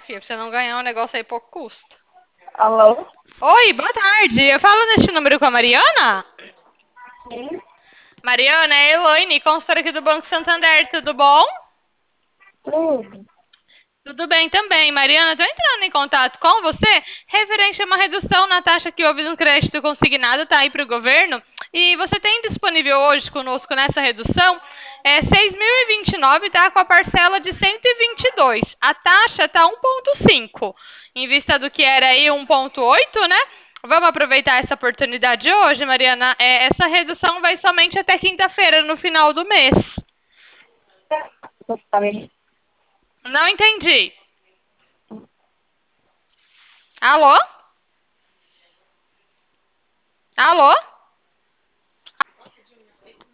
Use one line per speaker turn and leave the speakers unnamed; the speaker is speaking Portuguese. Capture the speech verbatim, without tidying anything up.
filha? Pra você não ganhar um negócio aí pouco custo.
Alô?
Oi, boa tarde. Eu falo neste número com a Mariana?
Sim,
Mariana, é a Elaine, consultora aqui do Banco Santander, tudo bom?
tudo.
Tudo bem também. Mariana, estou entrando em contato com você referente a uma redução na taxa que houve no crédito consignado, tá aí para o governo. E você tem disponível hoje conosco nessa redução é seis mil e vinte e nove, tá? Com a parcela de cento e vinte e dois. A taxa tá um vírgula cinco, em vista do que era aí um vírgula oito, né? Vamos aproveitar essa oportunidade hoje, Mariana. É, essa redução vai somente até quinta-feira, no final do mês.
Totalmente.
Não entendi. Alô? Alô?